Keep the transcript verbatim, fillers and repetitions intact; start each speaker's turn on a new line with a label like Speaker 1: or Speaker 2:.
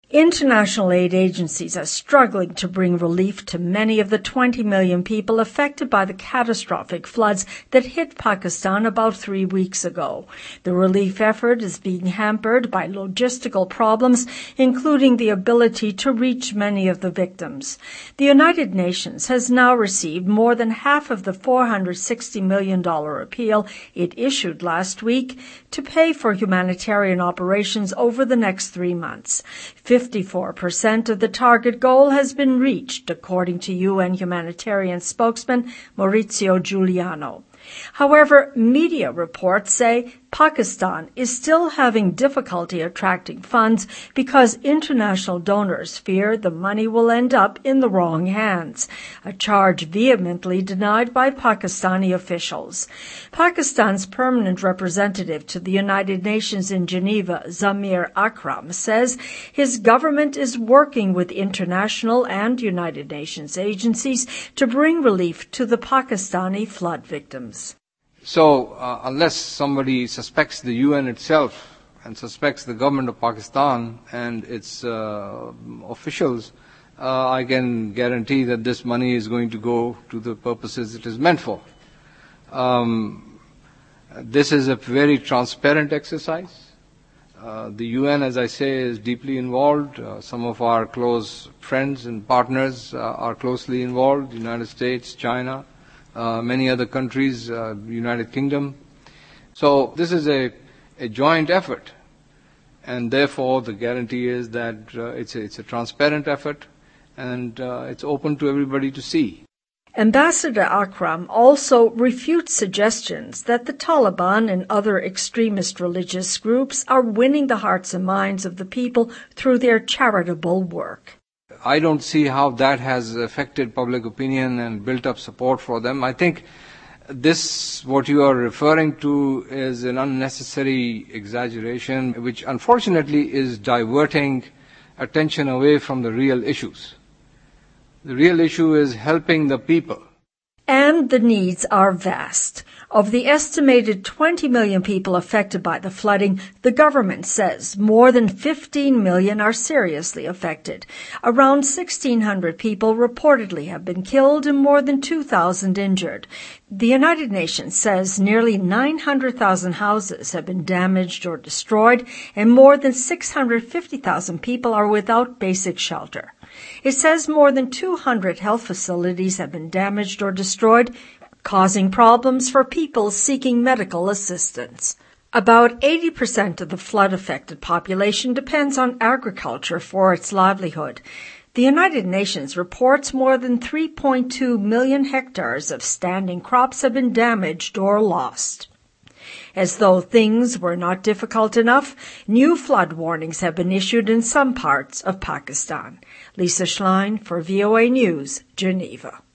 Speaker 1: International aid agencies are struggling to bring relief to many of the twenty million people affected by the catastrophic floods that hit Pakistan about three weeks ago. The relief effort is being hampered by logistical problems, including the ability to reach many of the victims. The United Nations has now received more than half of the four hundred sixty million dollars appeal it issued last week to pay for humanitarian operations over the next three months. fifty-four percent of the target goal has been reached, according to U N humanitarian spokesman Maurizio Giuliano. However, media reports say Pakistan is still having difficulty attracting funds because international donors fear the money will end up in the wrong hands, a charge vehemently denied by Pakistani officials. Pakistan's permanent representative to the United Nations in Geneva, Zamir Akram, says his government is working with international and United Nations agencies to bring relief to the Pakistani flood victims.
Speaker 2: So, uh, unless somebody suspects the U N itself and suspects the government of Pakistan and its uh, officials, uh, I can guarantee that this money is going to go to the purposes it is meant for. Um, this is a very transparent exercise. Uh, the U N, as I say, is deeply involved. Uh, some of our close friends and partners uh, are closely involved, the United States, China, Uh, many other countries, uh, United Kingdom. So this is a, a joint effort, and therefore the guarantee is that uh, it's, a, it's a transparent effort, and uh, it's open to everybody to see.
Speaker 1: Ambassador Akram also refutes suggestions that the Taliban and other extremist religious groups are winning the hearts and minds of the people through their charitable work.
Speaker 2: I don't see how that has affected public opinion and built up support for them. I think this, what you are referring to, is an unnecessary exaggeration, which unfortunately is diverting attention away from the real issues. The real issue is helping the people.
Speaker 1: And the needs are vast. Of the estimated twenty million people affected by the flooding, the government says more than fifteen million are seriously affected. Around sixteen hundred people reportedly have been killed and more than two thousand injured. The United Nations says nearly nine hundred thousand houses have been damaged or destroyed, and more than six hundred fifty thousand people are without basic shelter. It says more than two hundred health facilities have been damaged or destroyed, causing problems for people seeking medical assistance. About eighty percent of the flood-affected population depends on agriculture for its livelihood. The United Nations reports more than three point two million hectares of standing crops have been damaged or lost. As though things were not difficult enough, new flood warnings have been issued in some parts of Pakistan. Lisa Schlein for V O A News, Geneva.